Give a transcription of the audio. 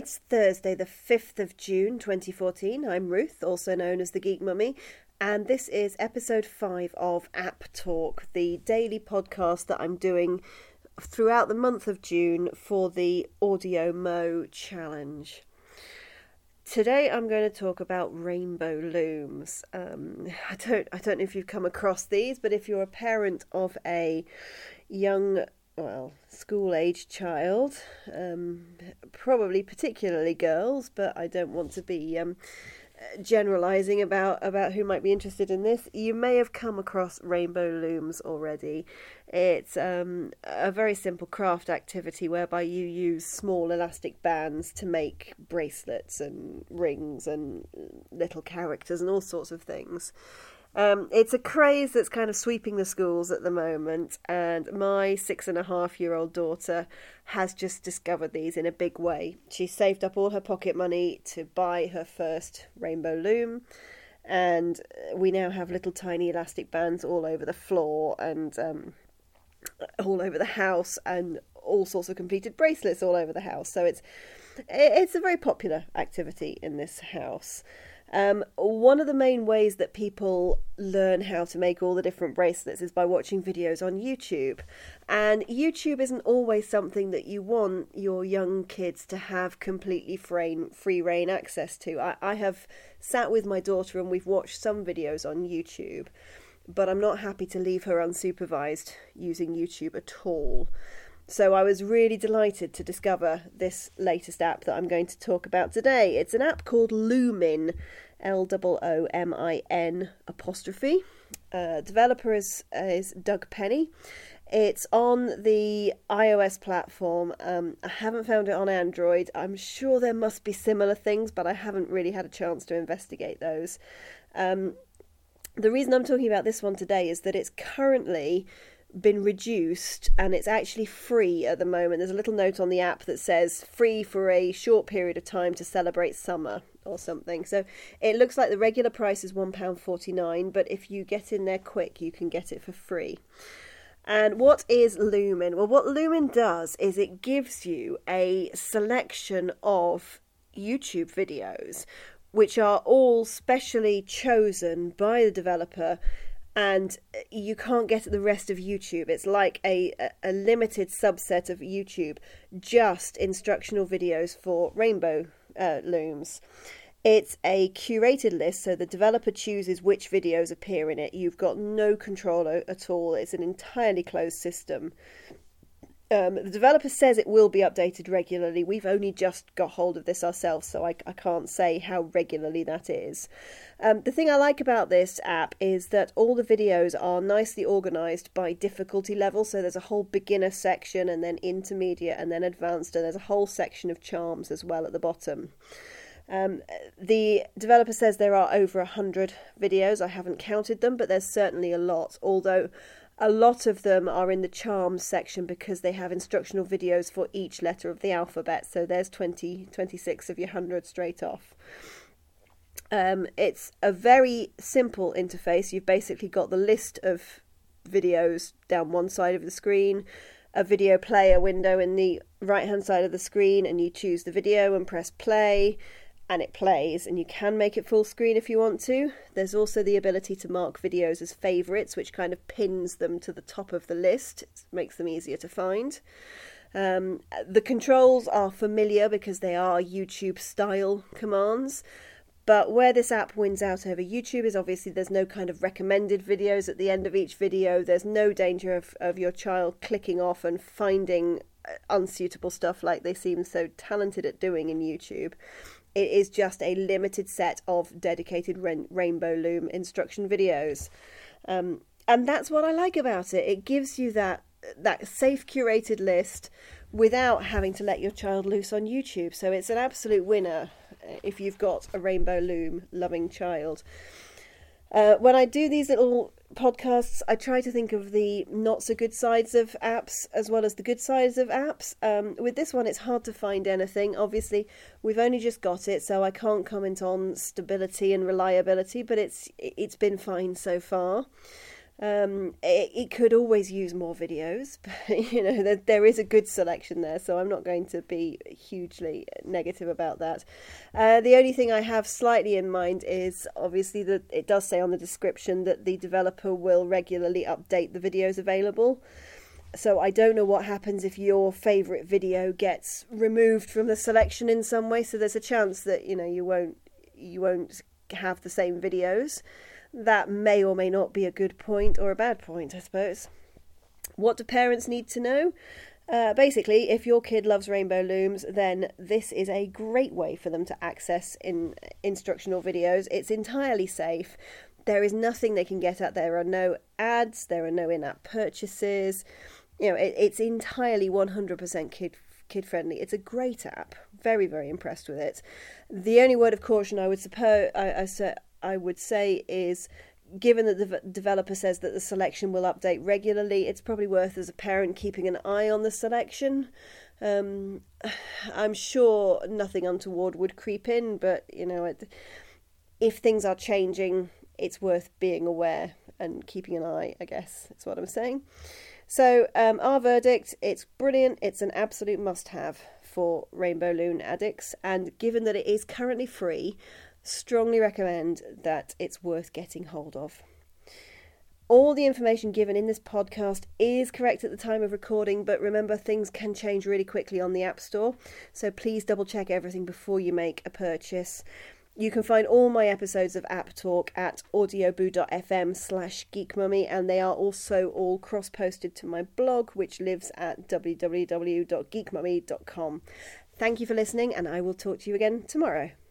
It's Thursday, the 5th of June 2014. I'm Ruth, also known as the Geek Mummy, and this is episode 5 of App Talk, the daily podcast that I'm doing throughout the month of June for the Audio Mo Challenge. Today I'm going to talk about rainbow looms. I don't know if you've come across these, but if you're a parent of a young school-age child, probably particularly girls, but I don't want to be generalising about who might be interested in this. You may have come across rainbow looms already. It's a very simple craft activity whereby you use small elastic bands to make bracelets and rings and little characters and all sorts of things. It's a craze that's kind of sweeping the schools at the moment, and my 6.5-year-old daughter has just discovered these in a big way. She saved up all her pocket money to buy her first rainbow loom, and we now have little tiny elastic bands all over the floor and all over the house, and all sorts of completed bracelets all over the house. So it's a very popular activity in this house. One of the main ways that people learn how to make all the different bracelets is by watching videos on YouTube. And YouTube isn't always something that you want your young kids to have completely free reign access to. I have sat with my daughter and we've watched some videos on YouTube, but I'm not happy to leave her unsupervised using YouTube at all. So I was really delighted to discover this latest app that I'm going to talk about today. It's an app called Loomin, Loomin'. Developer is Doug Penny. It's on the iOS platform. I haven't found it on Android. I'm sure there must be similar things, but I haven't really had a chance to investigate those. The reason I'm talking about this one today is that it's currently been reduced and it's actually free at the moment. There's a little note on the app that says free for a short period of time to celebrate summer or something. So it looks like the regular price is £1.49, but if you get in there quick you can get it for free. And what is Loomin? Well, what Loomin does is it gives you a selection of YouTube videos which are all specially chosen by the developer, and you can't get at the rest of YouTube. It's like a limited subset of YouTube, just instructional videos for rainbow looms. It's a curated list, so the developer chooses which videos appear in it. You've got no control at all. It's an entirely closed system. The developer says it will be updated regularly. We've only just got hold of this ourselves, so I can't say how regularly that is. The thing I like about this app is that all the videos are nicely organised by difficulty level. So there's a whole beginner section, and then intermediate, and then advanced, and there's a whole section of charms as well at the bottom. The developer says there are over 100 videos. I haven't counted them, but there's certainly a lot, although a lot of them are in the charms section because they have instructional videos for each letter of the alphabet. So there's 26 of your 100 straight off. It's a very simple interface. You've basically got the list of videos down one side of the screen, a video player window in the right hand side of the screen, and you choose the video and press play, and it plays, and you can make it full screen if you want to. There's also the ability to mark videos as favourites, which kind of pins them to the top of the list. It makes them easier to find. The controls are familiar because they are YouTube style commands, but where this app wins out over YouTube is obviously there's no kind of recommended videos at the end of each video. There's no danger of your child clicking off and finding unsuitable stuff like they seem so talented at doing in YouTube. It is just a limited set of dedicated rainbow loom instruction videos. And that's what I like about it. It gives you that safe curated list without having to let your child loose on YouTube. So it's an absolute winner if you've got a rainbow loom loving child. When I do these little podcasts, I try to think of the not so good sides of apps as well as the good sides of apps. With this one, it's hard to find anything. Obviously, we've only just got it, so I can't comment on stability and reliability, but it's been fine so far. It could always use more videos, but there is a good selection there, so I'm not going to be hugely negative about that. The only thing I have slightly in mind is obviously that it does say on the description that the developer will regularly update the videos available. So I don't know what happens if your favourite video gets removed from the selection in some way. So there's a chance that you won't have the same videos. That may or may not be a good point or a bad point, I suppose. What do parents need to know? Basically, if your kid loves rainbow looms, then this is a great way for them to access instructional videos. It's entirely safe. There is nothing they can get at. There are no ads. There are no in-app purchases. It's entirely 100% kid-friendly. It's a great app. Very, very impressed with it. The only word of caution I would say is, given that the developer says that the selection will update regularly, it's probably worth, as a parent, keeping an eye on the selection. I'm sure nothing untoward would creep in, but if things are changing, it's worth being aware and keeping an eye, I guess that's what I'm saying. So our verdict: it's brilliant. It's an absolute must-have for Rainbow Loom addicts, and given that it is currently free, strongly recommend that it's worth getting hold of. All the information given in this podcast is correct at the time of recording, but remember, things can change really quickly on the App Store, so please double check everything before you make a purchase. You can find all my episodes of App Talk at audioboo.fm/geekmummy, and they are also all cross-posted to my blog, which lives at www.geekmummy.com. Thank you for listening, and I will talk to you again tomorrow.